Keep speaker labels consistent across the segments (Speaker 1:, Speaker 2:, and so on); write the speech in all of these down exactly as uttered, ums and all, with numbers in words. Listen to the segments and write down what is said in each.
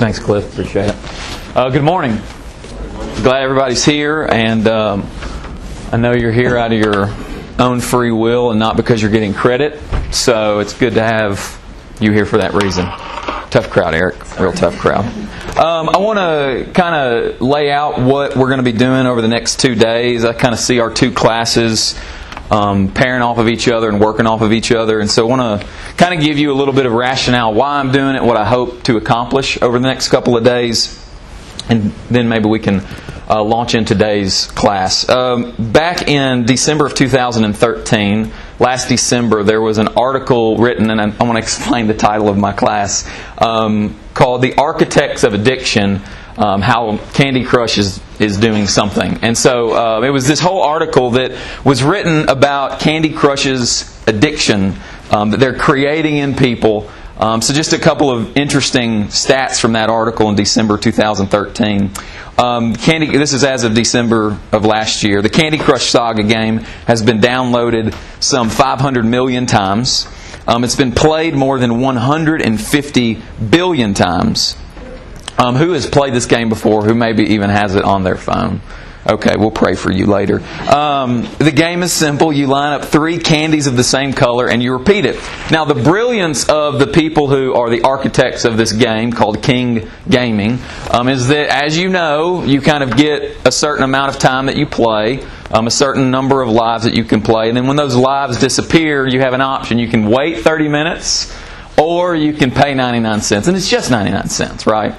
Speaker 1: Thanks, Cliff. Appreciate it. Uh, good morning. Glad everybody's here, and um, I know you're here out of your own free will and not because you're getting credit, so it's good to have you here for that reason. Tough crowd, Eric. Real tough crowd. Um, I want to kind of lay out what we're going to be doing over the next two days. I kind of see our two classes um, pairing off of each other and working off of each other. And so I want to kind of give you a little bit of rationale why I'm doing it, what I hope to accomplish over the next couple of days. And then maybe we can uh, launch in today's class. Um, back in December of two thousand thirteen, last December, there was an article written, and I, I want to explain the title of my class, um, called The Architects of Addiction, um, How Candy Crush is, is Doing Something. And so uh, it was this whole article that was written about Candy Crush's addiction um, that they're creating in people. Um, so just a couple of interesting stats from that article in December two thousand thirteen. Um, Candy, this is as of December of last year. The Candy Crush Saga game has been downloaded some five hundred million times. Um, it's been played more than one hundred fifty billion times. Um, who has played this game before? Who maybe even has it on their phone? Okay, we'll pray for you later. Um, the game is simple. You line up three candies of the same color and you repeat it. Now, the brilliance of the people who are the architects of this game, called King Gaming, um, is that, as you know, you kind of get a certain amount of time that you play, um, a certain number of lives that you can play, and then when those lives disappear, you have an option. You can wait thirty minutes, or you can pay ninety-nine cents, and it's just ninety-nine cents, right?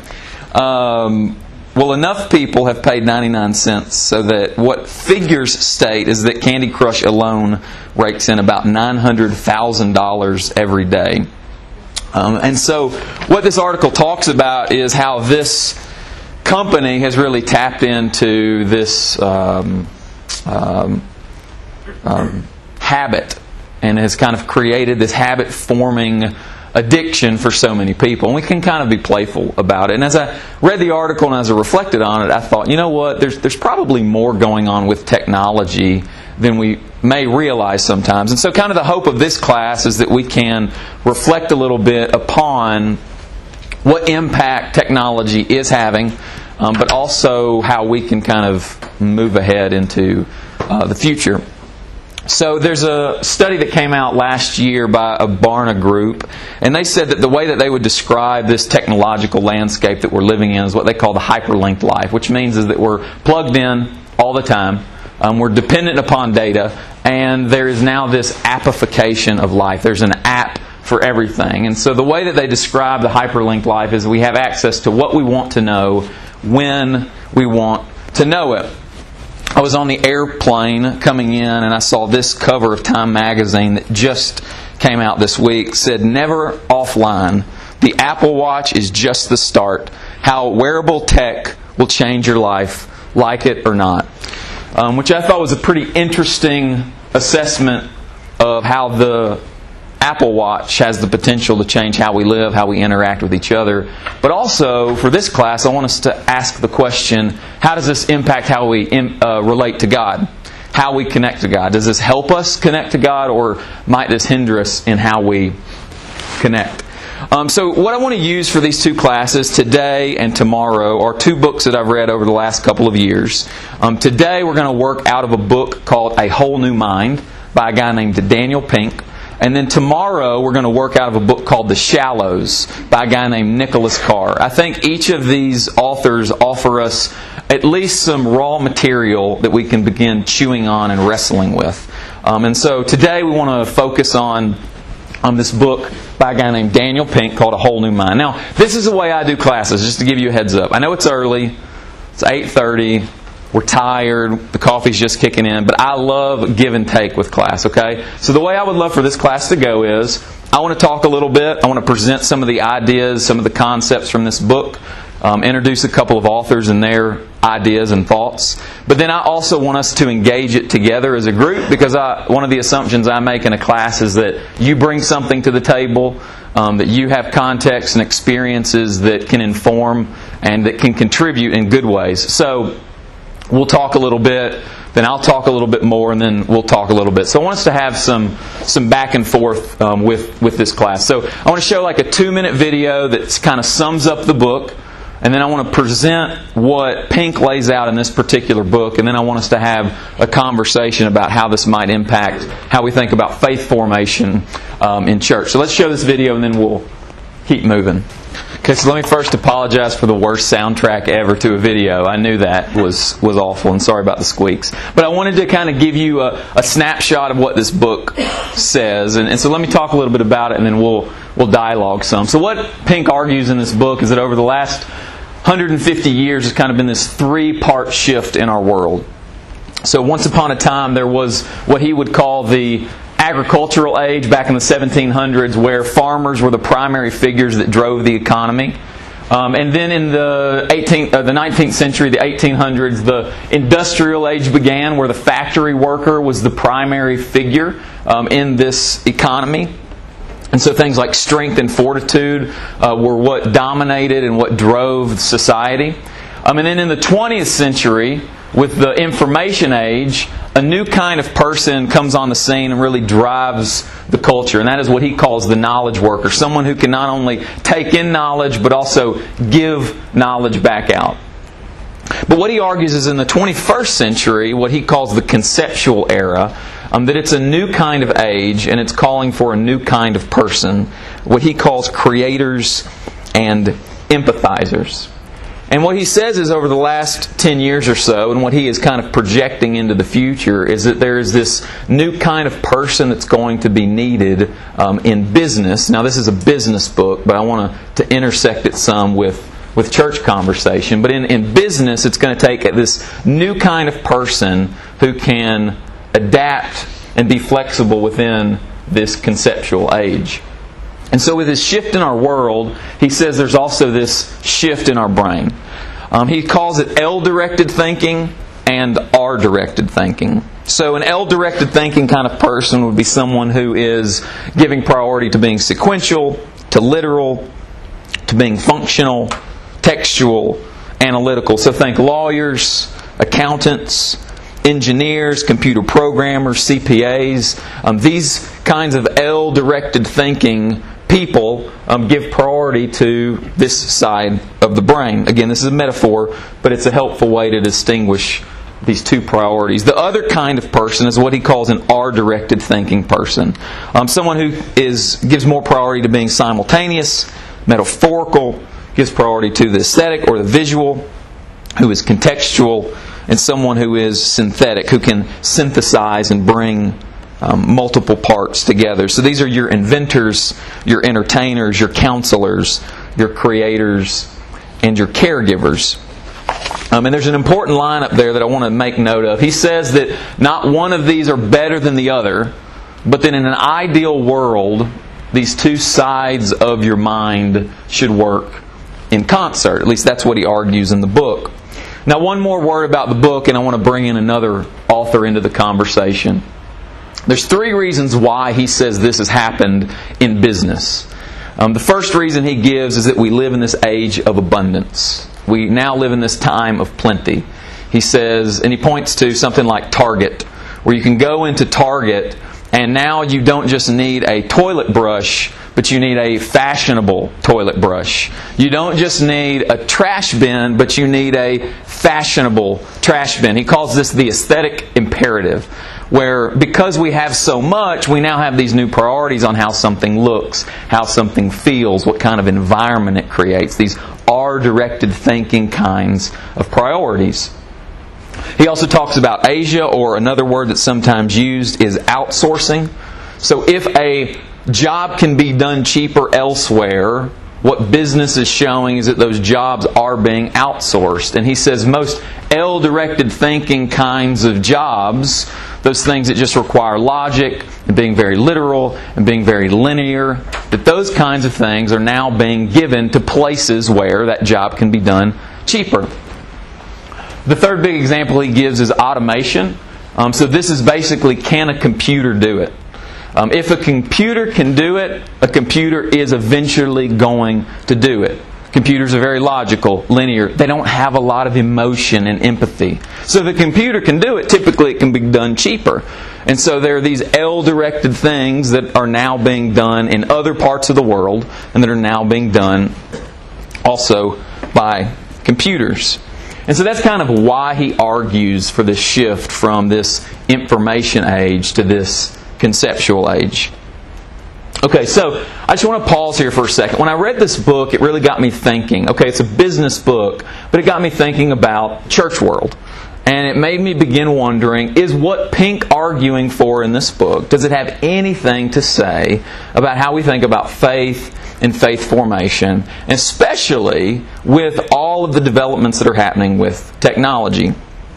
Speaker 1: Um... Well, enough people have paid ninety-nine cents so that what figures state is that Candy Crush alone rakes in about nine hundred thousand dollars every day. Um, and so what this article talks about is how this company has really tapped into this um, um, um, habit and has kind of created this habit-forming addiction for so many people. And we can kind of be playful about it. And as I read the article and as I reflected on it, I thought, you know what, there's there's probably more going on with technology than we may realize sometimes. And so kind of the hope of this class is that we can reflect a little bit upon what impact technology is having, um, but also how we can kind of move ahead into uh, the future. So there's a study that came out last year by a Barna Group, and they said that the way that they would describe this technological landscape that we're living in is what they call the hyperlinked life, which means is that we're plugged in all the time, um, we're dependent upon data, and there is now this appification of life. There's an app for everything. And so the way that they describe the hyperlinked life is we have access to what we want to know when we want to know it. I was on the airplane coming in and I saw this cover of Time magazine that just came out this week. It said, "Never offline. The Apple Watch is just the start. How wearable tech will change your life, like it or not." Um, which I thought was a pretty interesting assessment of how the Apple Watch has the potential to change how we live, how we interact with each other. But also, for this class, I want us to ask the question, how does this impact how we uh, relate to God? How we connect to God? Does this help us connect to God, or might this hinder us in how we connect? Um, so what I want to use for these two classes, today and tomorrow, are two books that I've read over the last couple of years. Um, today we're going to work out of a book called A Whole New Mind by a guy named Daniel Pink. And then tomorrow we're going to work out of a book called The Shallows by a guy named Nicholas Carr. I think each of these authors offer us at least some raw material that we can begin chewing on and wrestling with. Um, and so today we want to focus on, on this book by a guy named Daniel Pink called A Whole New Mind. Now, this is the way I do classes, just to give you a heads up. I know it's early. It's eight thirty. We're tired, the coffee's just kicking in, but I love give and take with class, okay? So the way I would love for this class to go is, I want to talk a little bit, I want to present some of the ideas, some of the concepts from this book, um, introduce a couple of authors and their ideas and thoughts, but then I also want us to engage it together as a group, because I, one of the assumptions I make in a class is that you bring something to the table, um, that you have context and experiences that can inform and that can contribute in good ways. So we'll talk a little bit, then I'll talk a little bit more, and then we'll talk a little bit. So I want us to have some some back and forth um, with, with this class. So I want to show like a two-minute video that kind of sums up the book. and then I want to present what Pink lays out in this particular book, and then I want us to have a conversation about how this might impact how we think about faith formation um, in church. So let's show this video, and then we'll keep moving. Okay, so let me first apologize for the worst soundtrack ever to a video. I knew that was, was awful, and sorry about the squeaks. But I wanted to kind of give you a, a snapshot of what this book says. And, and so let me talk a little bit about it, and then we'll, we'll dialogue some. So what Pink argues in this book is that over the last one hundred fifty years, there's kind of been this three-part shift in our world. So once upon a time, there was what he would call the agricultural age back in the seventeen hundreds, where farmers were the primary figures that drove the economy. Um, and then in the eighteenth, uh, the nineteenth century, the eighteen hundreds, the industrial age began, where the factory worker was the primary figure um, in this economy. And so things like strength and fortitude uh, were what dominated and what drove society. Um, and then in the twentieth century, with the information age, a new kind of person comes on the scene and really drives the culture. And that is what he calls the knowledge worker. Someone who can not only take in knowledge, but also give knowledge back out. But what he argues is in the twenty-first century, what he calls the conceptual era, um, that it's a new kind of age, and it's calling for a new kind of person, what he calls creators and empathizers. And what he says is over the last ten years or so, and what he is kind of projecting into the future, is that there is this new kind of person that's going to be needed um, in business. Now this is a business book, but I want to, to intersect it some with, with church conversation. But in, in business, it's going to take this new kind of person who can adapt and be flexible within this conceptual age. And so with this shift in our world, he says there's also this shift in our brain. Um, he calls it L-directed thinking and R-directed thinking. So an L-directed thinking kind of person would be someone who is giving priority to being sequential, to literal, to being functional, textual, analytical. So think lawyers, accountants, engineers, computer programmers, C P As. Um, these kinds of L-directed thinking people um, give priority to this side of the brain. Again, this is a metaphor, but it's a helpful way to distinguish these two priorities. The other kind of person is what he calls an R-directed thinking person. Um, someone who is gives more priority to being simultaneous, metaphorical, gives priority to the aesthetic or the visual, who is contextual, and someone who is synthetic, who can synthesize and bring um, multiple parts together. So these are your inventors, your entertainers, your counselors, your creators, and your caregivers. Um, and there's an important line up there that I want to make note of. He says that not one of these are better than the other, but that in an ideal world, these two sides of your mind should work in concert. At least that's what he argues in the book. Now, one more word about the book, and I want to bring in another author into the conversation. There's three reasons why he says this has happened in business. Um, the first reason he gives is that we live in this age of abundance. We now live in this time of plenty. He says, and he points to something like Target, where you can go into Target and now you don't just need a toilet brush, but you need a fashionable toilet brush. You don't just need a trash bin, but you need a fashionable trash bin. He calls this the aesthetic imperative, where because we have so much, we now have these new priorities on how something looks, how something feels, what kind of environment it creates. These R-directed thinking kinds of priorities. He also talks about Asia, or another word that's sometimes used is outsourcing. So if a job can be done cheaper elsewhere, what business is showing is that those jobs are being outsourced. And he says most L-directed thinking kinds of jobs, those things that just require logic and being very literal and being very linear, that those kinds of things are now being given to places where that job can be done cheaper. The third big example he gives is automation. Um, so this is basically, can a computer do it? Um, if a computer can do it, a computer is eventually going to do it. Computers are very logical, linear. They don't have a lot of emotion and empathy. So if a computer can do it, typically it can be done cheaper. And so there are these L-directed things that are now being done in other parts of the world and that are now being done also by computers. And so that's kind of why he argues for this shift from this information age to this conceptual age. Okay, so I just want to pause here for a second. When I read this book, it really got me thinking. Okay, it's a business book, but it got me thinking about church world. And it made me begin wondering, is what Pink arguing for in this book, does it have anything to say about how we think about faith and faith formation, especially with all of the developments that are happening with technology?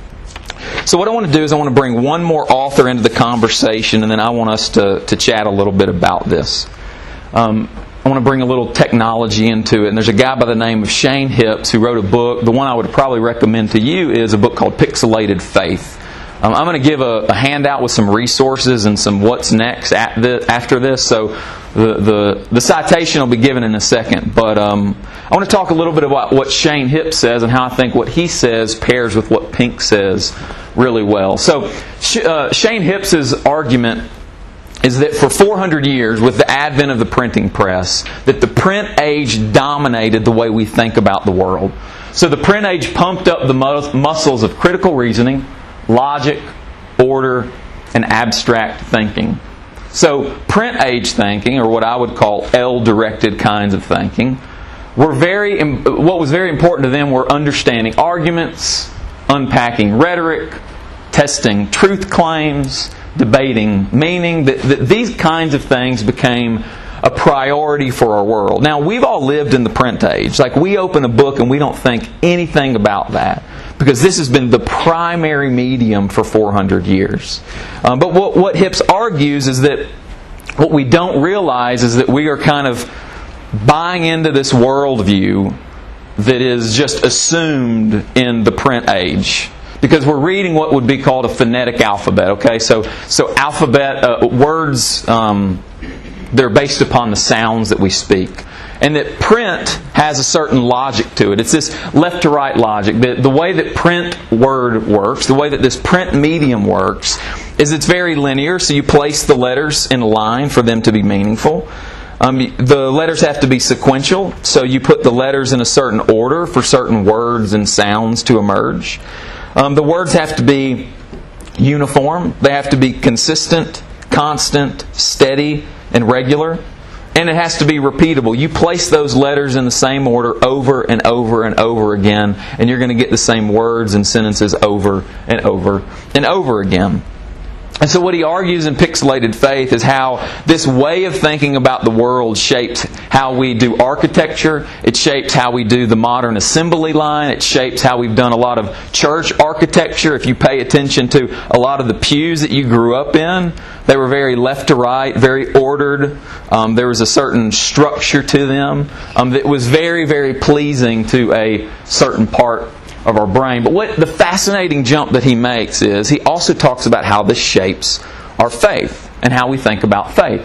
Speaker 1: So what I want to do is I want to bring one more author into the conversation, and then I want us to, to chat a little bit about this. Um, I want to bring a little technology into it. And there's a guy by the name of Shane Hipps who wrote a book. The one I would probably recommend to you is a book called Pixelated Faith. Um, I'm going to give a, a handout with some resources and some what's next at the, after this. So the, the, the citation will be given in a second. But um, I want to talk a little bit about what Shane Hipps says and how I think what he says pairs with what Pink says really well. So uh, Shane Hipps's argument is that for four hundred years, with the advent of the printing press, that the print age dominated the way we think about the world. So the print age pumped up the muscles of critical reasoning, logic, order, and abstract thinking. So print age thinking, or what I would call L-directed kinds of thinking, were very. What was very important to them were understanding arguments, unpacking rhetoric, testing truth claims, debating meaning. That, that these kinds of things became a priority for our world. Now, we've all lived in the print age. Like, we open a book and we don't think anything about that, because this has been the primary medium for four hundred years. Um, but what, what Hipps argues is that what we don't realize is that we are kind of buying into this worldview that is just assumed in the print age. Because we're reading what would be called a phonetic alphabet. Okay, so so alphabet uh, words, um, they're based upon the sounds that we speak, and that print has a certain logic to it. It's this left to right logic. The, the way that print word works, the way that this print medium works, is it's very linear. So you place the letters in a line for them to be meaningful. Um, the letters have to be sequential, so you put the letters in a certain order for certain words and sounds to emerge. Um, the words have to be uniform. They have to be consistent, constant, steady, and regular. And it has to be repeatable. You place those letters in the same order over and over and over again, and you're going to get the same words and sentences over and over and over again. And so what he argues in Pixelated Faith is how this way of thinking about the world shapes how we do architecture. It shapes how we do the modern assembly line. It shapes how we've done a lot of church architecture. If you pay attention to a lot of the pews that you grew up in, they were very left to right, very ordered. Um, there was a certain structure to them um, that was very, very pleasing to a certain part of our brain. But what the fascinating jump that he makes is he also talks about how this shapes our faith and how we think about faith.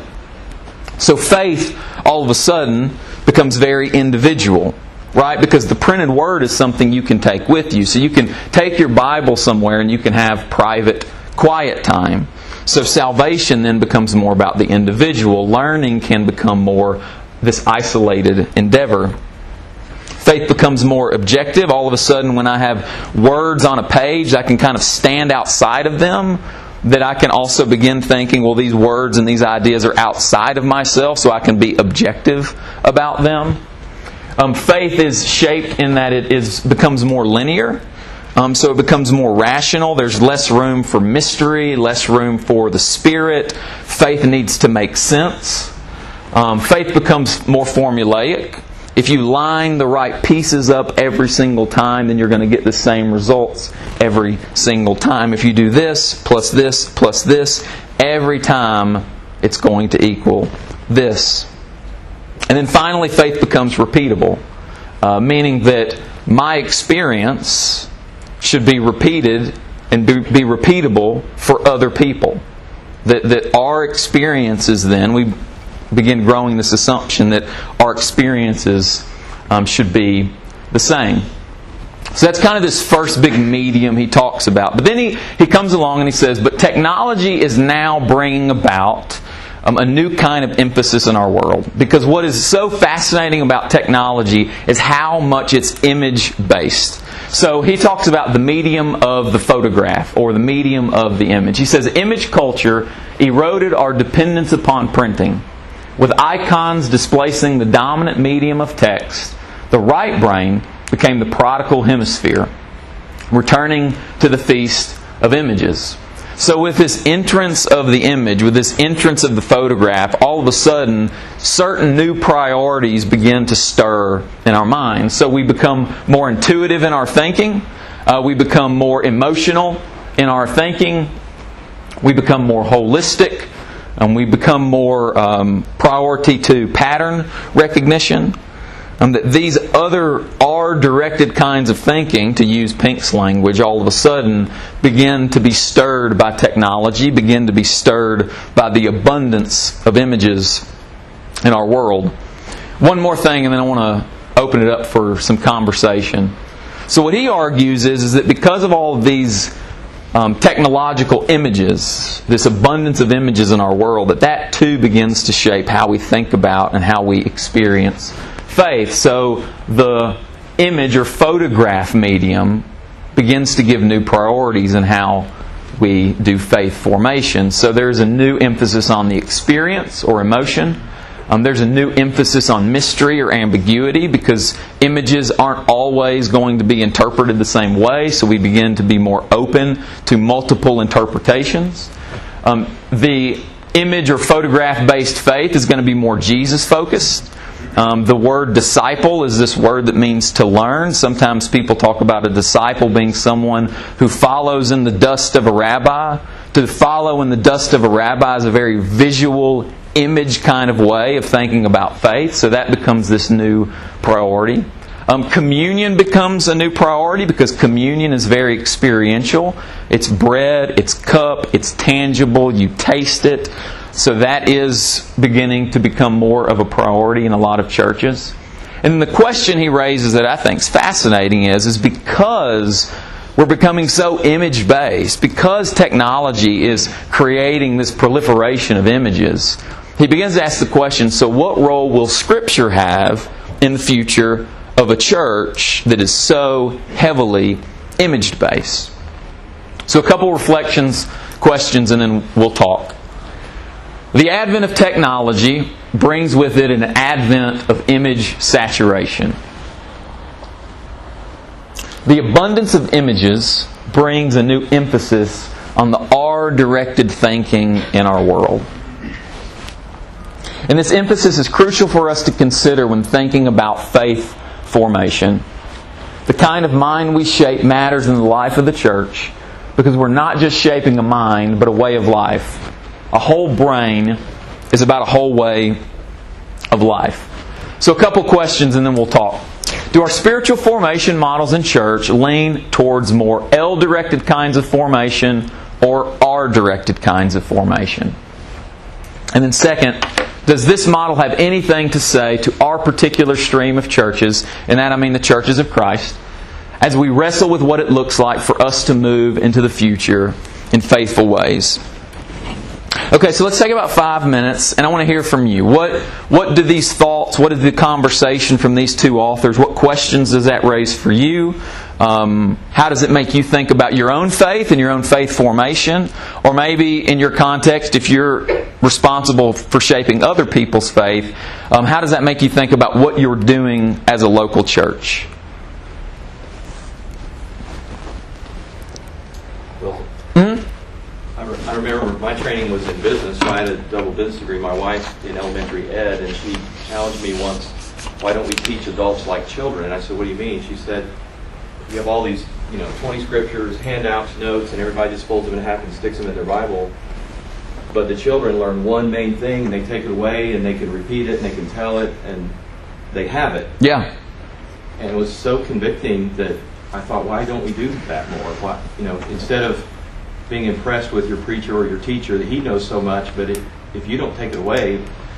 Speaker 1: So faith all of a sudden becomes very individual, right? Because the printed word is something you can take with you. So you can take your Bible somewhere and you can have private, quiet time. So salvation then becomes more about the individual. Learning can become more this isolated endeavor. Faith becomes more objective. All of a sudden, when I have words on a page, I can kind of stand outside of them. That I can also begin thinking, well, these words and these ideas are outside of myself, so I can be objective about them. Um, faith is shaped in that it is becomes more linear. Um, so it becomes more rational. There's less room for mystery, less room for the Spirit. Faith needs to make sense. Um, faith becomes more formulaic. If you line the right pieces up every single time, then you're going to get the same results every single time. If you do this, plus this, plus this, every time it's going to equal this. And then finally, faith becomes repeatable, uh, meaning that my experience should be repeated and be, be repeatable for other people. That, that our experiences then, we begin growing this assumption that our experiences um, should be the same. So that's kind of this first big medium he talks about. But then he, he comes along and he says, but technology is now bringing about um, a new kind of emphasis in our world. Because what is so fascinating about technology is how much it's image-based. So he talks about the medium of the photograph or the medium of the image. He says, image culture eroded our dependence upon printing. With icons displacing the dominant medium of text, the right brain became the prodigal hemisphere, returning to the feast of images. So with this entrance of the image, with this entrance of the photograph, all of a sudden, certain new priorities begin to stir in our minds. So we become more intuitive in our thinking. Uh, we become more emotional in our thinking. We become more holistic. And we become more um, priority to pattern recognition. And that these other R-directed kinds of thinking, to use Pink's language, all of a sudden begin to be stirred by technology, begin to be stirred by the abundance of images in our world. One more thing, and then I want to open it up for some conversation. So what he argues is, is that because of all of these um, technological images, this abundance of images in our world, that that too begins to shape how we think about and how we experience faith. So the image or photograph medium begins to give new priorities in how we do faith formation. So there's a new emphasis on the experience or emotion. Um, there's a new emphasis on mystery or ambiguity, because images aren't always going to be interpreted the same way, so we begin to be more open to multiple interpretations. Um, the image or photograph-based faith is going to be more Jesus-focused. Um, the word disciple is this word that means to learn. Sometimes people talk about a disciple being someone who follows in the dust of a rabbi. To follow in the dust of a rabbi is a very visual, image kind of way of thinking about faith. So that becomes this new priority. Um, communion becomes a new priority because communion is very experiential. It's bread, it's cup, it's tangible, you taste it. So that is beginning to become more of a priority in a lot of churches. And the question he raises that I think is fascinating is, is because we're becoming so image-based, because technology is creating this proliferation of images, he begins to ask the question, so what role will Scripture have in the future of a church that is so heavily image-based? So a couple reflections, questions, and then we'll talk. The advent of technology brings with it an advent of image saturation. The abundance of images brings a new emphasis on the R-directed thinking in our world. And this emphasis is crucial for us to consider when thinking about faith formation. The kind of mind we shape matters in the life of the church, because we're not just shaping a mind, but a way of life. A whole brain is about a whole way of life. So a couple questions and then we'll talk. Do our spiritual formation models in church lean towards more L-directed kinds of formation or R-directed kinds of formation? And then second, does this model have anything to say to our particular stream of churches, and that I mean the churches of Christ, as we wrestle with what it looks like for us to move into the future in faithful ways? Okay, so let's take about five minutes, and I want to hear from you. What what do these thoughts, what is the conversation from these two authors, what questions does that raise for you? Um, how does it make you think about your own faith and your own faith formation? Or maybe in your context, if you're responsible for shaping other people's faith, um, how does that make you think about what you're doing as a local church?
Speaker 2: Well,
Speaker 1: Mm-hmm.
Speaker 2: I remember my training was in business, so I had a double business degree. My wife in elementary ed, and she challenged me once, why don't we teach adults like children? And I said, what do you mean? She said, you have all these, you know, twenty scriptures, handouts, notes, and everybody just folds them in half and sticks them in their Bible. But the children learn one main thing, and they take it away, and they can repeat it, and they can tell it, and they have it.
Speaker 1: Yeah.
Speaker 2: And it was so convicting that I thought, why don't we do that more? Why, you know, instead of being impressed with your preacher or your teacher that he knows so much, but it, if you don't take it away,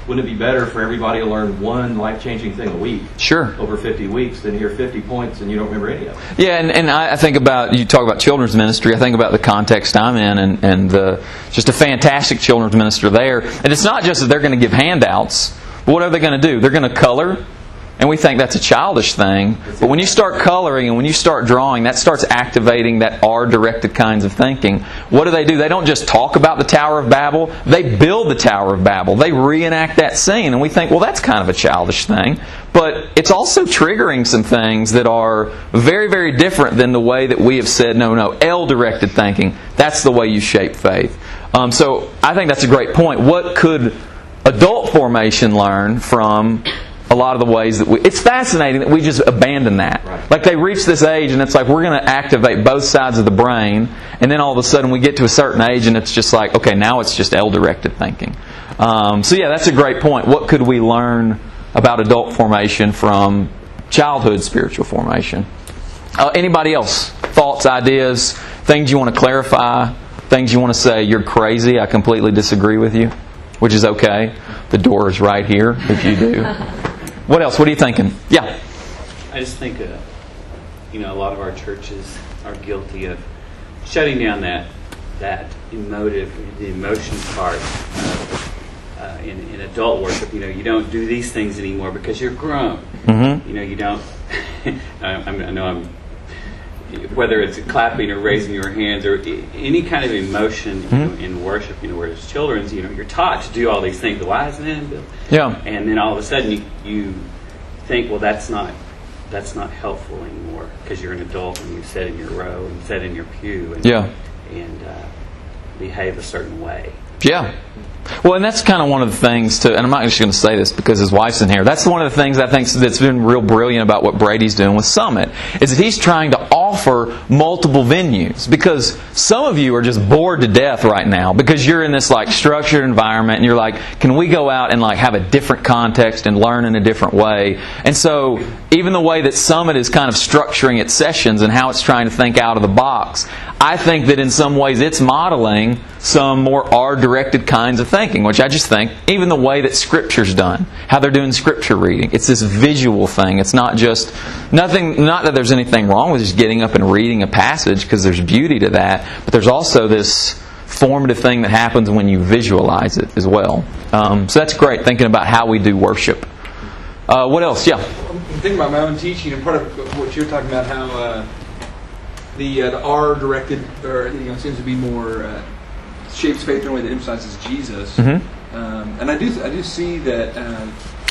Speaker 2: wouldn't it be better for everybody to learn one life-changing thing a week?
Speaker 1: Sure.
Speaker 2: Over fifty weeks than hear fifty points and you don't remember any of it.
Speaker 1: Yeah, and, and I think about, you talk about children's ministry, I think about the context I'm in, and, and the, just a fantastic children's minister there. And it's not just that they're going to give handouts, but what are they going to do? They're going to color. And we think that's a childish thing. But when you start coloring and when you start drawing, that starts activating that art-directed kinds of thinking. What do they do? They don't just talk about the Tower of Babel. They build the Tower of Babel. They reenact that scene. And we think, well, that's kind of a childish thing. But it's also triggering some things that are very, very different than the way that we have said, no, no, L-directed thinking. That's the way you shape faith. Um, so I think that's a great point. What could adult formation learn from a lot of the ways that we... It's fascinating that we just abandon that.
Speaker 2: Right.
Speaker 1: Like they reach this age and it's like we're going to activate both sides of the brain, and then all of a sudden we get to a certain age and it's just like, okay, now it's just L-directed thinking. Um, so yeah, that's a great point. What could we learn about adult formation from childhood spiritual formation? Uh, anybody else? Thoughts, ideas, things you want to clarify, things you want to say, you're crazy, I completely disagree with you, which is okay. The door is right here if you do. What else? What are you thinking? Yeah.
Speaker 3: I just think, uh, you know, a lot of our churches are guilty of shutting down that that emotive, the emotion part of, uh, in, in adult worship. You know, you don't do these things anymore because you're grown.
Speaker 1: Mm-hmm.
Speaker 3: You know, you don't. I, I'm, I know I'm. Whether it's clapping or raising your hands or any kind of emotion, you know, in worship, you know, whereas children's, you know, you're taught to do all these things. The wise man, Bill.
Speaker 1: Yeah.
Speaker 3: And then all of a sudden you, you think, well, that's not that's not helpful anymore because you're an adult and you sit in your row and sit in your pew and
Speaker 1: Yeah.
Speaker 3: and uh, behave a certain way.
Speaker 1: Yeah. Well, and that's kind of one of the things, to, and I'm not just going to say this because his wife's in here, that's one of the things I think that's been real brilliant about what Brady's doing with Summit, is that he's trying to offer multiple venues. Because some of you are just bored to death right now because you're in this like structured environment and you're like, can we go out and like have a different context and learn in a different way? And so even the way that Summit is kind of structuring its sessions and how it's trying to think out of the box, I think that in some ways it's modeling some more R-directed kinds of thinking, which I just think, even the way that Scripture's done, how they're doing Scripture reading, it's this visual thing. It's not just, nothing, not that there's anything wrong with just getting up and reading a passage, because there's beauty to that, but there's also this formative thing that happens when you visualize it as well. Um, so that's great, thinking about how we do worship. Uh, what else? Yeah?
Speaker 4: I'm thinking about my own teaching, and part of what you're talking about, how uh, the, uh, the R-directed, or you know, seems to be more... Uh, shapes faith in a way that emphasizes Jesus,
Speaker 1: Mm-hmm.
Speaker 4: um, and I do I do see that um,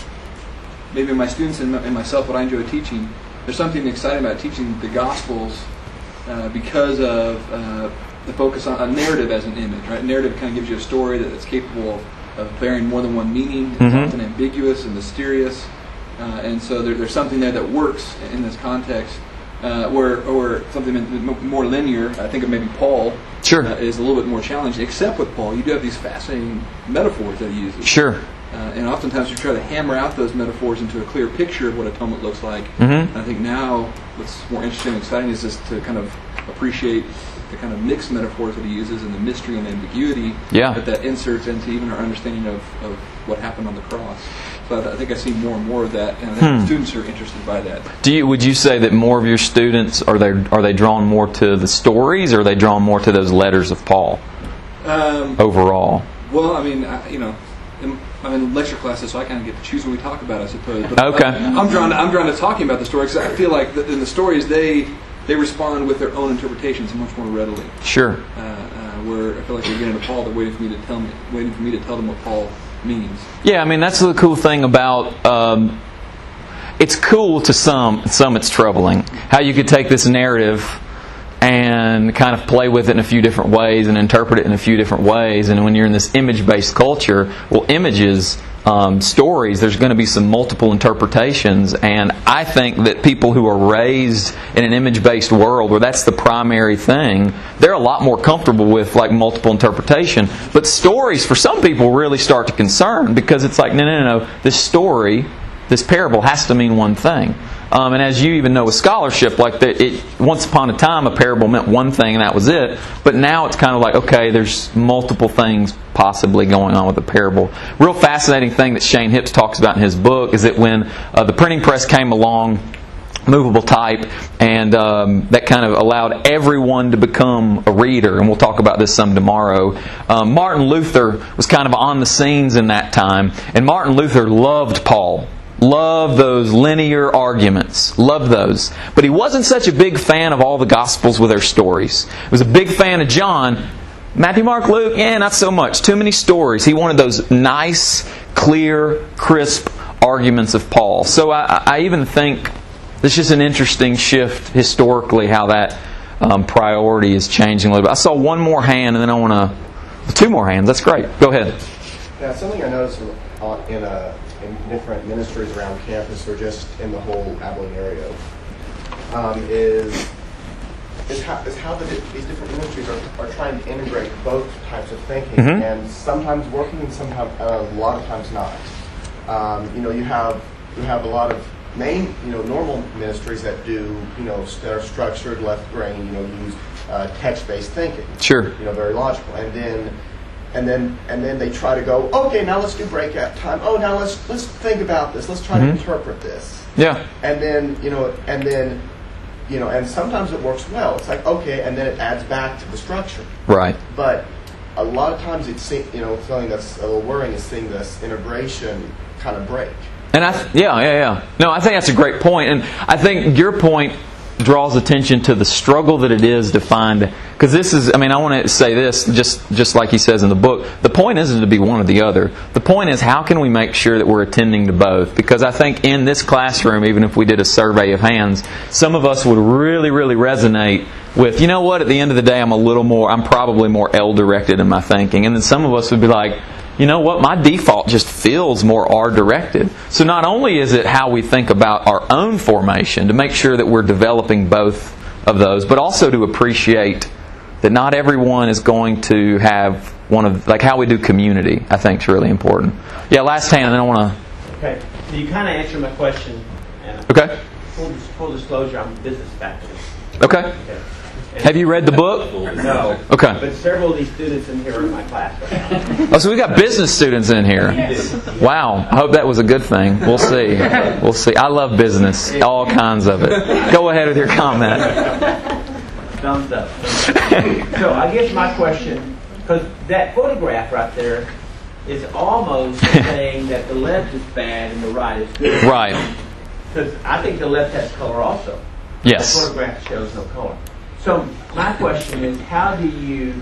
Speaker 4: maybe my students and, and myself, what I enjoy teaching, there's something exciting about teaching the Gospels uh, because of uh, the focus on, on narrative as an image. Right, narrative kind of gives you a story that's capable of, of bearing more than one meaning. It's
Speaker 1: Mm-hmm.
Speaker 4: often ambiguous and mysterious, uh, and so there, there's something there that works in this context. Uh, or, or something more linear. I think of maybe Paul.
Speaker 1: Sure.
Speaker 4: Uh, is a little bit more challenging. Except with Paul, you do have these fascinating metaphors that he uses.
Speaker 1: Sure.
Speaker 4: Uh, and oftentimes you try to hammer out those metaphors into a clear picture of what atonement looks like.
Speaker 1: Mm-hmm.
Speaker 4: And I think now what's more interesting and exciting is just to kind of appreciate the kind of mixed metaphors that he uses and the mystery and ambiguity
Speaker 1: Yeah.
Speaker 4: that that inserts into even our understanding of, of what happened on the cross. So I, I think I see more and more of that, and I think
Speaker 1: Hmm.
Speaker 4: students are interested by that.
Speaker 1: Do you, would you say that more of your students, are they are they drawn more to the stories, or are they drawn more to those letters of Paul
Speaker 4: Um,
Speaker 1: overall?
Speaker 4: Well, I mean, I, you know, in, I'm in lecture classes, so I kind of get to choose what we talk about, I suppose. But
Speaker 1: Okay.
Speaker 4: I, I'm drawn. To, I'm drawn to talking about the story because I feel like the, in the stories they they respond with their own interpretations much more readily.
Speaker 1: Sure.
Speaker 4: Uh, uh, where I feel like they're getting to Paul, they're waiting for me to tell me, waiting for me to tell them what Paul means.
Speaker 1: Yeah, I mean, that's the cool thing about... Um, it's cool to some, some it's troubling. How you could take this narrative and kind of play with it in a few different ways and interpret it in a few different ways. And when you're in this image-based culture, well, images, um, stories, there's going to be some multiple interpretations. And I think that people who are raised in an image-based world where that's the primary thing, they're a lot more comfortable with like multiple interpretation. But stories, for some people, really start to concern because it's like, no, no, no, no, this story, this parable has to mean one thing. Um, and as you even know with scholarship, like the, it, once upon a time, a parable meant one thing and that was it. But now it's kind of like, okay, there's multiple things possibly going on with the parable. Real fascinating thing that Shane Hipps talks about in his book is that when uh, the printing press came along, movable type, and um, that kind of allowed everyone to become a reader, and we'll talk about this some tomorrow. Um, Martin Luther was kind of on the scenes in that time, and Martin Luther loved Paul. Loved those linear arguments. Loved those. But he wasn't such a big fan of all the Gospels with their stories. He was a big fan of John. Matthew, Mark, Luke, yeah, not so much. Too many stories. He wanted those nice, clear, crisp arguments of Paul. So I, I even think it's just an interesting shift historically how that um, priority is changing a little bit. I saw one more hand, and then I want to... Two more hands. That's great. Go ahead.
Speaker 5: Yeah, something I noticed in, a, in different ministries around campus or just in the whole Abilene area um, is is how, is how the, these different ministries are, are trying to integrate both types of thinking,
Speaker 1: mm-hmm.
Speaker 5: and sometimes working and sometimes uh, a lot of times not. Um, you know, you have you have a lot of main, you know, normal ministries that do, you know, that are structured, left brain, you know, use uh, text-based thinking.
Speaker 1: Sure.
Speaker 5: You know, very logical, and then. And then, and then they try to go. Okay, now let's do breakout time. Oh, now let's let's think about this. Let's try
Speaker 1: mm-hmm.
Speaker 5: to interpret this.
Speaker 1: Yeah.
Speaker 5: And then, you know, and then, you know, and sometimes it works well. It's like okay, and then it adds back to the structure.
Speaker 1: Right.
Speaker 5: But a lot of times, it's you know, something that's a little worrying is seeing this integration kind of break.
Speaker 1: And I, th- yeah, yeah, yeah. No, I think that's a great point, and I think your point draws attention to the struggle that it is to find, because this is, I mean, I want to say this, just just like he says in the book, the point isn't to be one or the other. The point is, how can we make sure that we're attending to both? Because I think in this classroom, even if we did a survey of hands, some of us would really, really resonate with, you know what, at the end of the day, I'm a little more, I'm probably more L-directed in my thinking. And then some of us would be like, you know what, my default just feels more R-directed. So not only is it how we think about our own formation, to make sure that we're developing both of those, but also to appreciate that not everyone is going to have one of, like how we do community, I think is really important. Yeah, last hand, and then I want to...
Speaker 6: Okay, so you kind of answered my question. And
Speaker 1: okay.
Speaker 6: Full, full disclosure, I'm a business faculty.
Speaker 1: Okay.
Speaker 6: okay.
Speaker 1: Have you read the book?
Speaker 6: No.
Speaker 1: Okay.
Speaker 6: But several of these students in here are in my class right now.
Speaker 1: Oh, so we got business students in here.
Speaker 6: Yes.
Speaker 1: Wow. I hope that was a good thing. We'll see. We'll see. I love business. All kinds of it. Go ahead with your comment.
Speaker 6: Thumbs up. So I guess my question, because that photograph right there is almost saying that the left is bad and the right is good.
Speaker 1: Right.
Speaker 6: Because I think the left has color also.
Speaker 1: Yes.
Speaker 6: The photograph shows no color. So my question is, how do you,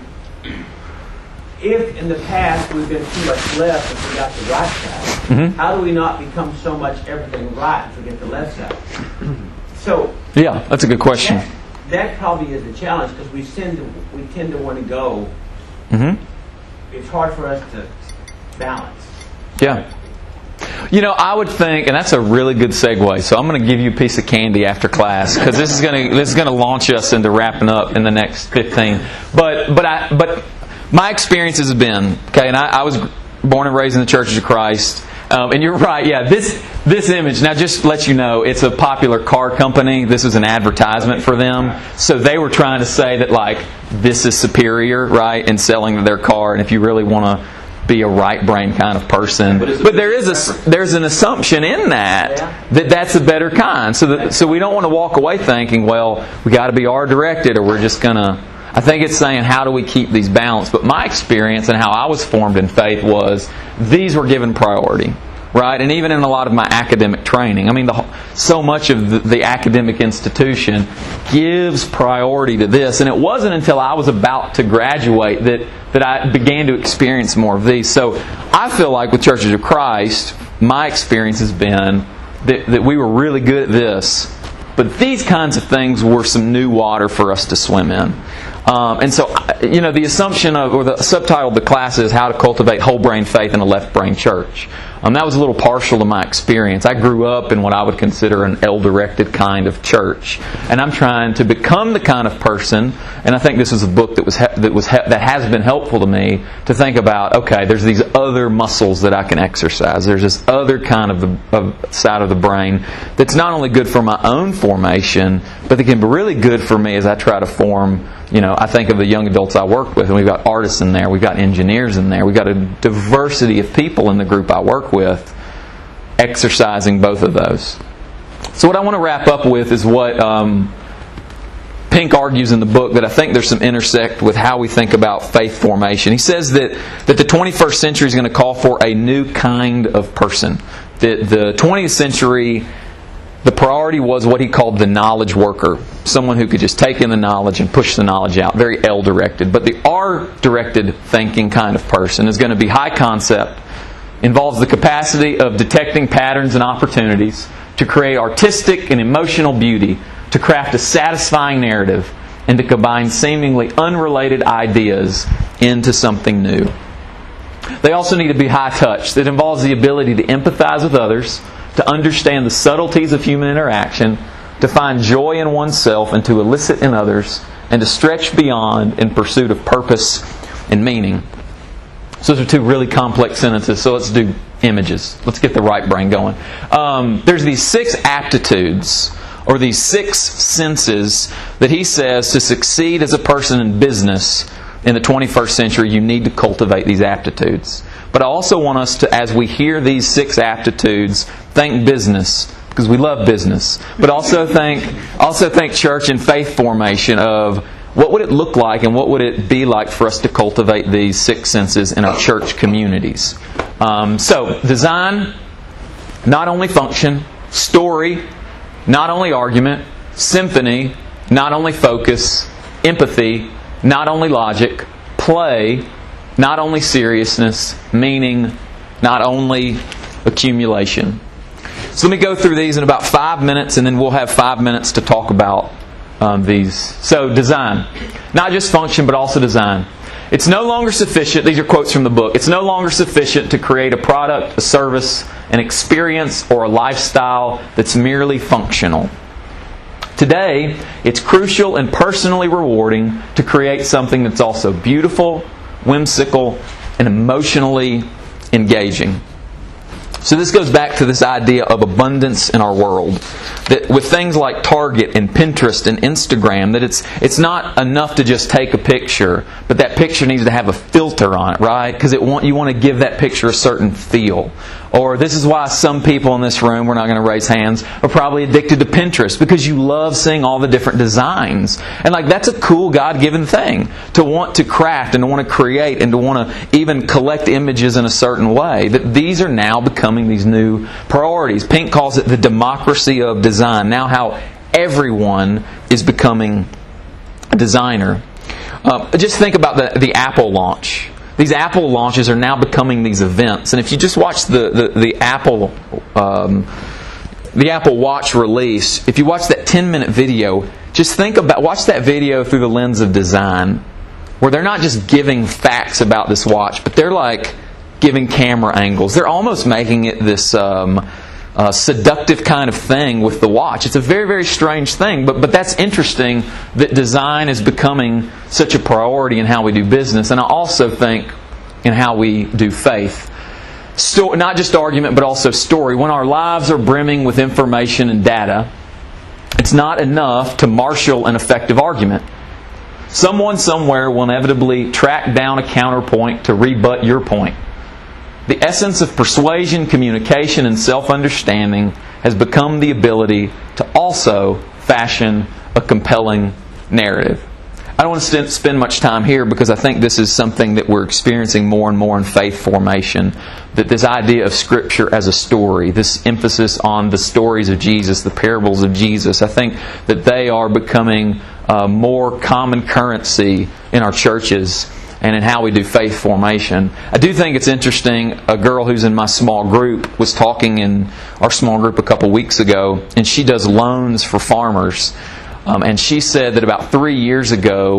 Speaker 6: if in the past we've been too much left and forgot the right side,
Speaker 1: mm-hmm.
Speaker 6: how do we not become so much everything right and forget the left side? So
Speaker 1: yeah, that's a good question.
Speaker 6: That, that probably is the challenge because we tend to we tend to want to go.
Speaker 1: Mm-hmm.
Speaker 6: It's hard for us to balance.
Speaker 1: Yeah. You know, I would think, and that's a really good segue. So I'm going to give you a piece of candy after class because this is going to this is going to launch us into wrapping up in the next fifteen. But but I but my experiences have been okay, and I, I was born and raised in the Churches of Christ. Um, and you're right, yeah. This this image now, just to let you know, it's a popular car company. This is an advertisement for them, so they were trying to say that like this is superior, right, in selling their car. And if you really want to be a right brain kind of person, but, but there is a there's an assumption in that that that's a better kind. So that, so we don't want to walk away thinking, well, we got to be R directed, or we're just gonna. I think it's saying how do we keep these balanced. But my experience and how I was formed in faith was these were given priority, right? And even in a lot of my academic training, I mean, the, so much of the, the academic institution gives priority to this. And it wasn't until I was about to graduate that that I began to experience more of these. So I feel like with Churches of Christ, my experience has been that, that we were really good at this, but these kinds of things were some new water for us to swim in. Um, and so, you know, the assumption of, or the subtitle of the class is How to Cultivate Whole Brain Faith in a Left Brain Church. Um, that was a little partial to my experience. I grew up in what I would consider an L-directed kind of church, and I'm trying to become the kind of person. And I think this is a book that was he- that was he- that has been helpful to me to think about. Okay, there's these other muscles that I can exercise. There's this other kind of the of side of the brain that's not only good for my own formation, but that can be really good for me as I try to form. You know, I think of the young adults I work with, and we've got artists in there, we've got engineers in there, we've got a diversity of people in the group I work with, exercising both of those. So what I want to wrap up with is what um, Pink argues in the book, that I think there's some intersect with how we think about faith formation. He says that, that the twenty-first century is going to call for a new kind of person. That the twentieth century, the priority was what he called the knowledge worker. Someone who could just take in the knowledge and push the knowledge out. Very L-directed. But the R-directed thinking kind of person is going to be high concept, involves the capacity of detecting patterns and opportunities to create artistic and emotional beauty, to craft a satisfying narrative, and to combine seemingly unrelated ideas into something new. They also need to be high touch. That involves the ability to empathize with others, to understand the subtleties of human interaction, to find joy in oneself and to elicit in others, and to stretch beyond in pursuit of purpose and meaning. So those are two really complex sentences, so let's do images. Let's get the right brain going. Um, there's these six aptitudes, or these six senses, that he says to succeed as a person in business in the twenty-first century, you need to cultivate these aptitudes. But I also want us to, as we hear these six aptitudes, think business, because we love business. But also think, also think church and faith formation of what would it look like and what would it be like for us to cultivate these six senses in our church communities. Um, so, design, not only function; story, not only argument; symphony, not only focus; empathy, not only logic; play, not only seriousness; meaning, not only accumulation. So let me go through these in about five minutes, and then we'll have five minutes to talk about um, these. So design. Not just function, but also design. It's no longer sufficient, these are quotes from the book, it's no longer sufficient to create a product, a service, an experience, or a lifestyle that's merely functional. Today, it's crucial and personally rewarding to create something that's also beautiful, whimsical, and emotionally engaging. So this goes back to this idea of abundance in our world. That with things like Target and Pinterest and Instagram, that it's it's not enough to just take a picture, but that picture needs to have a filter on it, right? Because it want you want to give that picture a certain feel. Or this is why some people in this room, we're not going to raise hands, are probably addicted to Pinterest, because you love seeing all the different designs. And like that's a cool God-given thing, to want to craft and to want to create and to want to even collect images in a certain way. That these are now becoming these new priorities. Pink calls it the democracy of design. Now how everyone is becoming a designer. Uh, just think about the, the Apple launch. These Apple launches are now becoming these events. And if you just watch the, the, the Apple um, the Apple Watch release, if you watch that ten-minute video, just think about, watch that video through the lens of design, where they're not just giving facts about this watch, but they're like giving camera angles. They're almost making it this um, uh, seductive kind of thing with the watch. It's a very, very strange thing, but but that's interesting that design is becoming such a priority in how we do business, and I also think in how we do faith. Sto- not just argument, but also story. When our lives are brimming with information and data, it's not enough to marshal an effective argument. Someone somewhere will inevitably track down a counterpoint to rebut your point. The essence of persuasion, communication, and self-understanding has become the ability to also fashion a compelling narrative. I don't want to spend much time here because I think this is something that we're experiencing more and more in faith formation. That this idea of Scripture as a story, this emphasis on the stories of Jesus, the parables of Jesus, I think that they are becoming uh, more common currency in our churches and in how we do faith formation. I do think it's interesting, a girl who's in my small group was talking in our small group a couple weeks ago, and she does loans for farmers. Um, and she said that about three years ago,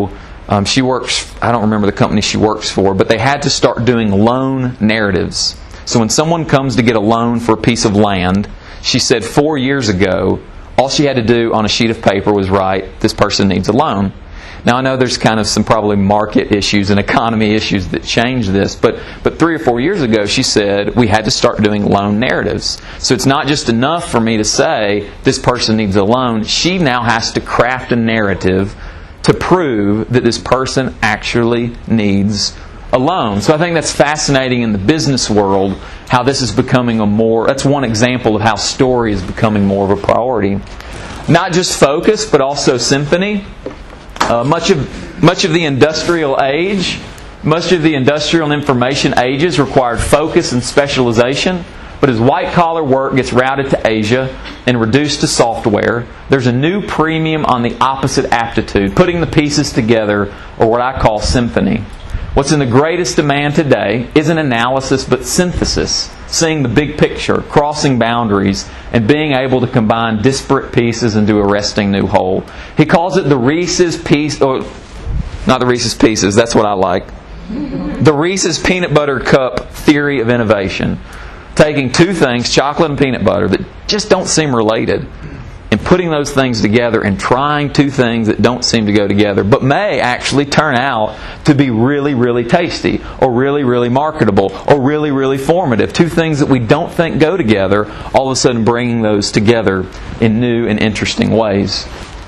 Speaker 1: Um, she works, I don't remember the company she works for, but they had to start doing loan narratives. So when someone comes to get a loan for a piece of land, she said four years ago, all she had to do on a sheet of paper was write, this person needs a loan. Now I know there's kind of some probably market issues and economy issues that change this, but but three or four years ago she said we had to start doing loan narratives. So it's not just enough for me to say this person needs a loan. She now has to craft a narrative to prove that this person actually needs a loan. So I think that's fascinating in the business world, how this is becoming a more, that's one example of how story is becoming more of a priority. Not just focus, but also symphony. Uh, much of much of the industrial age, much of the industrial and information ages required focus and specialization. But as white-collar work gets routed to Asia and reduced to software, there's a new premium on the opposite aptitude, putting the pieces together, or what I call symphony. What's in the greatest demand today isn't analysis but synthesis, seeing the big picture, crossing boundaries, and being able to combine disparate pieces into a resting new whole. He calls it the Reese's piece, or not the Reese's Pieces, that's what I like. The Reese's Peanut Butter Cup theory of innovation. Taking two things, chocolate and peanut butter, that just don't seem related, and putting those things together and trying two things that don't seem to go together, but may actually turn out to be really, really tasty, or really, really marketable, or really, really formative. Two things that we don't think go together, all of a sudden bringing those together in new and interesting ways.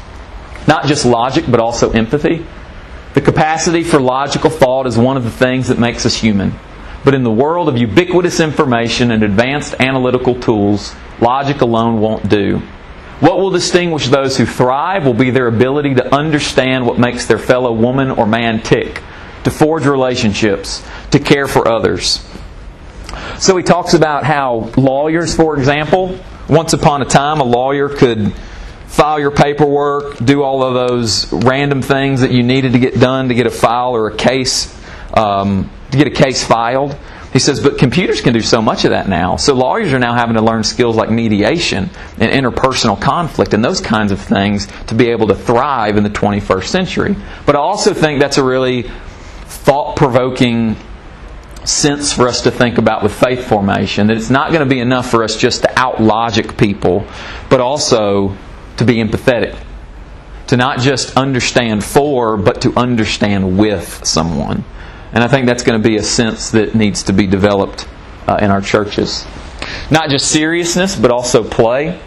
Speaker 1: Not just logic, but also empathy. The capacity for logical thought is one of the things that makes us human. But in the world of ubiquitous information and advanced analytical tools, logic alone won't do. What will distinguish those who thrive will be their ability to understand what makes their fellow woman or man tick, to forge relationships, to care for others. So he talks about how lawyers, for example, once upon a time a lawyer could file your paperwork, do all of those random things that you needed to get done to get a file or a case, um, to get a case filed. He says, but computers can do so much of that now. So lawyers are now having to learn skills like mediation and interpersonal conflict and those kinds of things to be able to thrive in the twenty-first century. But I also think that's a really thought-provoking sense for us to think about with faith formation, that it's not going to be enough for us just to out-logic people, but also to be empathetic. To not just understand for, but to understand with someone. And I think that's going to be a sense that needs to be developed uh, in our churches. Not just seriousness, but also play.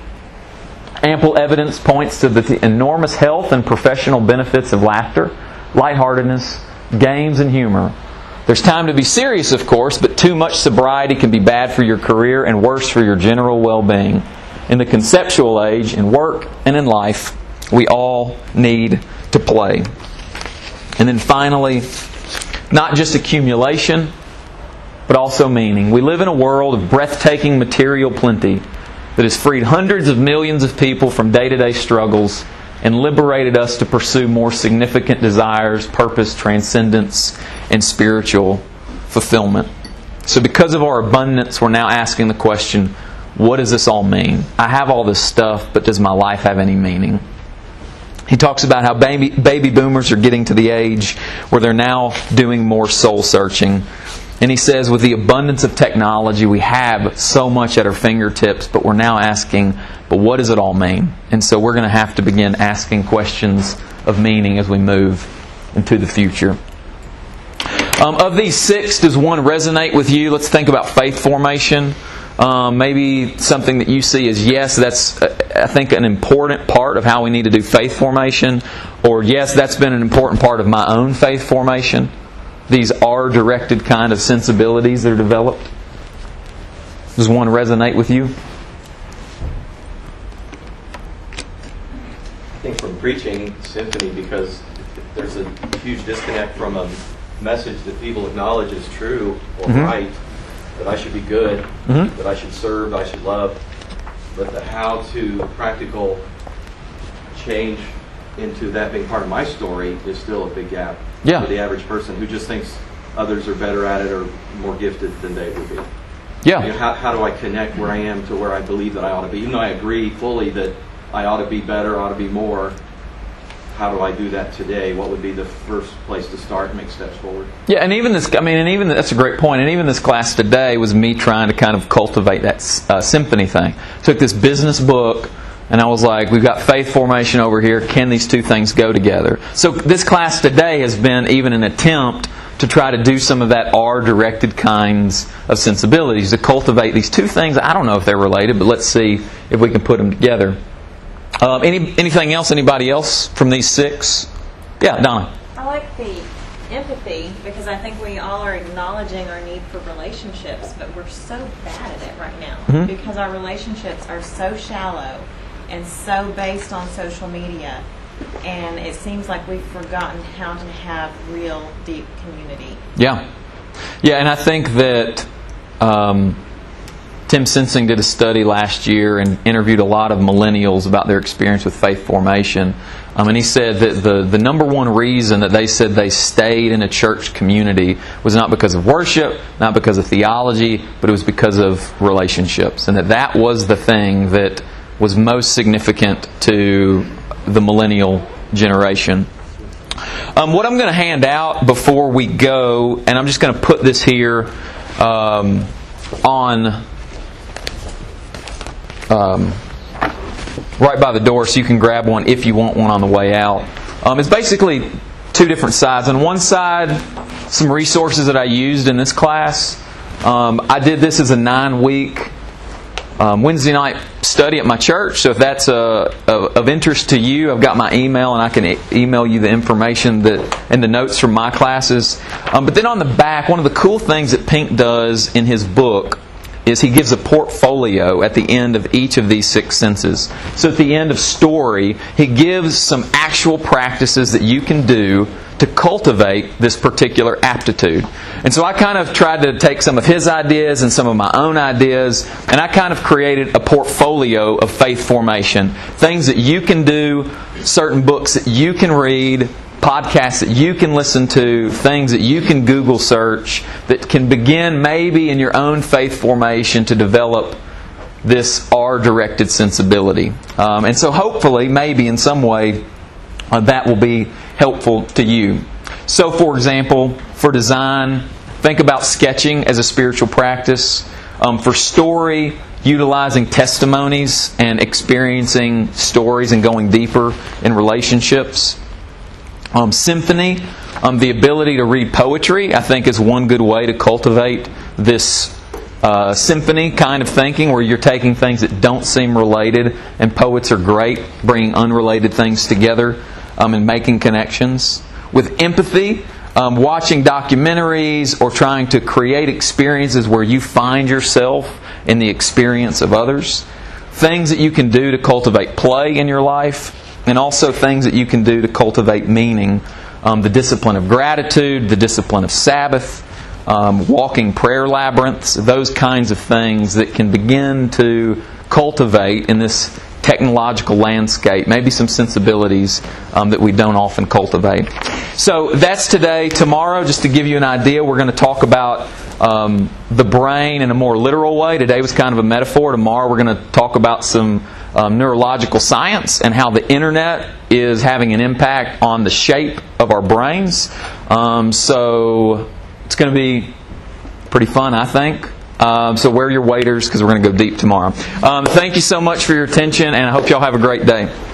Speaker 1: Ample evidence points to the enormous health and professional benefits of laughter, lightheartedness, games, and humor. There's time to be serious, of course, but too much sobriety can be bad for your career and worse for your general well-being. In the conceptual age, in work and in life, we all need to play. And then finally, not just accumulation, but also meaning. We live in a world of breathtaking material plenty that has freed hundreds of millions of people from day-to-day struggles and liberated us to pursue more significant desires, purpose, transcendence, and spiritual fulfillment. So because of our abundance, we're now asking the question, what does this all mean? I have all this stuff, but does my life have any meaning? He talks about how baby, baby boomers are getting to the age where they're now doing more soul searching. And he says with the abundance of technology, we have so much at our fingertips, but we're now asking, but what does it all mean? And so we're going to have to begin asking questions of meaning as we move into the future. Um, of these six, does one resonate with you? Let's think about faith formation. Um, maybe something that you see as, yes, that's, uh, I think, an important part of how we need to do faith formation. Or, yes, that's been an important part of my own faith formation. These are directed kind of sensibilities that are developed. Does one resonate with you?
Speaker 2: I think from preaching symphony, because there's a huge disconnect from a message that people acknowledge is true or mm-hmm. right, that I should be good, mm-hmm. that I should serve, I should love, but the how to practical change into that being part of my story is still a big gap
Speaker 1: yeah.
Speaker 2: for the average person who just thinks others are better at it or more gifted than they would be.
Speaker 1: Yeah.
Speaker 2: You know, how, how do I connect where I am to where I believe that I ought to be? Even though I agree fully that I ought to be better, ought to be more, how do I do that today? What would be the first place to start and make steps forward?
Speaker 1: Yeah, and even this, I mean, and even that's a great point. And even this class today was me trying to kind of cultivate that uh, symphony thing. Took this business book, and I was like, we've got faith formation over here. Can these two things go together? So this class today has been even an attempt to try to do some of that R-directed kinds of sensibilities, to cultivate these two things. I don't know if they're related, but let's see if we can put them together. Um, any anything else? Anybody else from these six? Yeah, Donna.
Speaker 7: I like the empathy because I think we all are acknowledging our need for relationships, but we're so bad at it right now
Speaker 1: Mm-hmm.
Speaker 7: because our relationships are so shallow and so based on social media, and it seems like we've forgotten how to have real, deep community.
Speaker 1: Yeah. Yeah, and I think that um, Tim Sensing did a study last year and interviewed a lot of millennials about their experience with faith formation. Um, and he said that the, the number one reason that they said they stayed in a church community was not because of worship, not because of theology, but it was because of relationships. And that that was the thing that was most significant to the millennial generation. Um, what I'm going to hand out before we go, and I'm just going to put this here um, on um, right by the door so you can grab one if you want one on the way out. Um, it's basically two different sides. On one side, some resources that I used in this class. Um, I did this as a nine-week Um, Wednesday night study at my church. So if that's uh, of, of interest to you, I've got my email and I can e- email you the information that and the notes from my classes. Um, but then on the back, one of the cool things that Pink does in his book is he gives a portfolio at the end of each of these six senses. So at the end of story, he gives some actual practices that you can do to cultivate this particular aptitude. And so I kind of tried to take some of his ideas and some of my own ideas, and I kind of created a portfolio of faith formation. Things that you can do, certain books that you can read, podcasts that you can listen to, things that you can Google search that can begin maybe in your own faith formation to develop this R-directed sensibility. Um, and so hopefully, maybe in some way, uh, that will be helpful to you. So for example, for design, think about sketching as a spiritual practice. Um, for story, utilizing testimonies and experiencing stories and going deeper in relationships. Um, symphony, um, the ability to read poetry, I think is one good way to cultivate this uh, symphony kind of thinking where you're taking things that don't seem related, and poets are great bringing unrelated things together um, and making connections. With empathy, um, watching documentaries or trying to create experiences where you find yourself in the experience of others. Things that you can do to cultivate play in your life, and also things that you can do to cultivate meaning. Um, the discipline of gratitude, the discipline of Sabbath, um, walking prayer labyrinths, those kinds of things that can begin to cultivate in this technological landscape, maybe some sensibilities um, that we don't often cultivate. So that's today. Tomorrow, just to give you an idea, we're going to talk about um, the brain in a more literal way. Today was kind of a metaphor. Tomorrow we're going to talk about some um, neurological science and how the internet is having an impact on the shape of our brains. Um, so it's going to be pretty fun, I think. Um, so wear your waders because we're going to go deep tomorrow. Um, thank you so much for your attention, and I hope y'all have a great day.